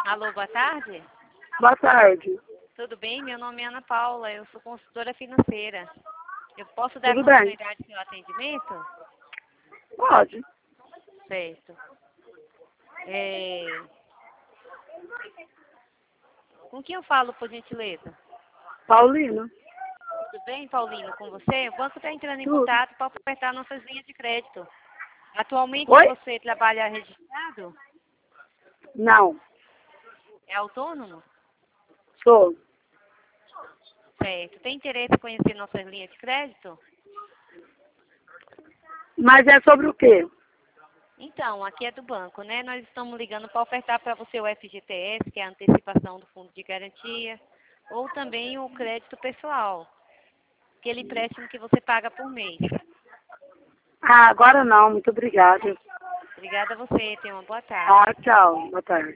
Alô, boa tarde. Boa tarde. Tudo bem? Meu nome é Ana Paula, eu sou consultora financeira. Eu posso dar Tudo bem? continuidade ao seu atendimento? Pode. Certo. Com quem eu falo, por gentileza? Paulino. Tudo bem, Paulino, com você? O banco está entrando em Tudo. contato para ofertar nossas linhas de crédito. Atualmente Oi? você trabalha registrado? Não. É autônomo? Sou. Certo. Tem interesse em conhecer nossas linhas de crédito? Mas é sobre o quê? Então, aqui é do banco, né? Nós estamos ligando para ofertar para você o FGTS, que é a antecipação do fundo de garantia, ou também o crédito pessoal, aquele empréstimo que você paga por mês. Ah, agora não. Muito obrigada. Obrigada a você, tenha uma boa tarde. Ah, tchau. Boa tarde.